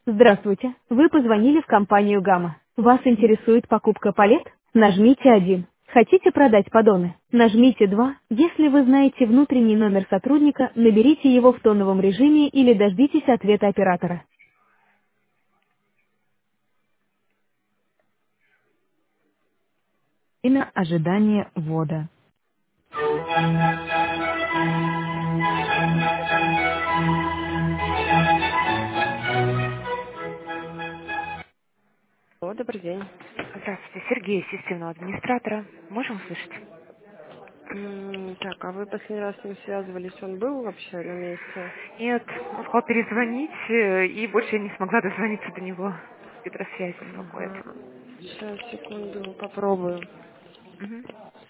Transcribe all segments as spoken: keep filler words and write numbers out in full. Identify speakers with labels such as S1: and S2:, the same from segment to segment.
S1: Здравствуйте, вы позвонили в компанию «Гамма». Вас интересует покупка палет? Нажмите один. Хотите продать поддоны? Нажмите два. Если вы знаете внутренний номер сотрудника, наберите его в тоновом режиме или дождитесь ответа оператора. Время ожидания ввода. О, добрый день.
S2: Здравствуйте, Сергей, системного администратора. Можем услышать?
S1: М, Так, а вы последний раз с ним связывались, он был вообще на месте?
S2: Нет, он сказал перезвонить, э, и больше я не смогла дозвониться до него. Гидросвязь беспокоит.
S1: Ага. Сейчас, секунду, попробую.
S2: Мгм.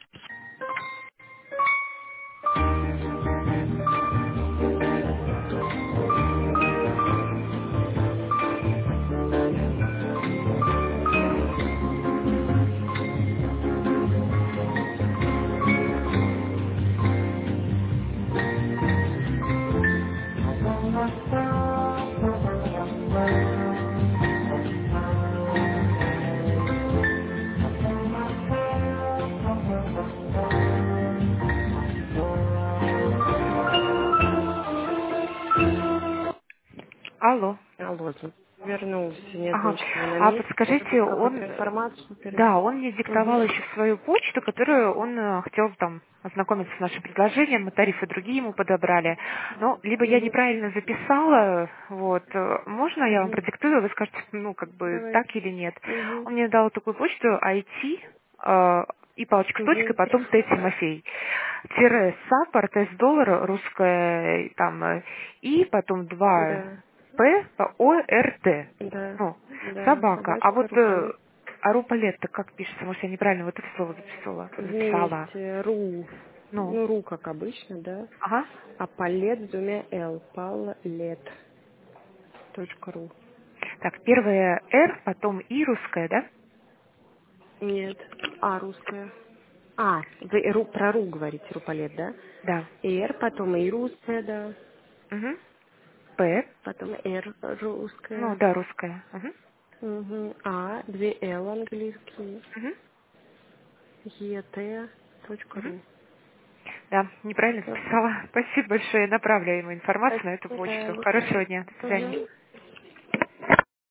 S2: Алло.
S1: Алло, вернулся, нет
S2: Ага.
S1: ничего на
S2: А
S1: месте. Может быть,
S2: подскажите, он,
S1: какую-то информацию передать?
S2: да, он мне диктовал
S1: Угу.
S2: еще свою почту, которую он э, хотел там ознакомиться с нашим предложением, мы тарифы другие ему подобрали. Но либо я
S1: Угу.
S2: неправильно записала, вот, э, можно я вам
S1: Угу.
S2: продиктую, вы скажете, ну, как бы
S1: Давайте.
S2: так или нет.
S1: Угу.
S2: Он мне дал такую почту ай ти, э, и палочка с точкой,
S1: Угу.
S2: потом Т. Тимофей. Тире саппорт, С доллар, русская, там, э, и потом два
S1: Да.
S2: П, О, Р, Т.
S1: Да.
S2: Ну,
S1: Да.
S2: собака. А
S1: Собачка
S2: вот э,
S1: Руполет.
S2: а рупалет-то как пишется? Может, я неправильно вот это слово записала? записала.
S1: Вместе. Ру.
S2: Ну,
S1: Ну, ру, как обычно, да.
S2: ага.
S1: А палет с двумя Л. Палет. Точка ру.
S2: Так, первое Р, потом И русская, да?
S1: Нет. А русская. А, вы ру, про ру говорите, рупалет, да?
S2: Да.
S1: И Р, потом и русская, да.
S2: Угу. П,
S1: Потом Р
S2: ну
S1: русская.
S2: да, русская. Угу.
S1: Угу. А, две Л английские.
S2: Угу.
S1: Е, Т, точка
S2: Угу.
S1: ру.
S2: Да, неправильно
S1: Всё.
S2: записала. Спасибо большое. Я направляю ему информацию на эту
S1: Спасибо,
S2: почту.
S1: да.
S2: Хорошего дня. До свидания.
S1: Угу.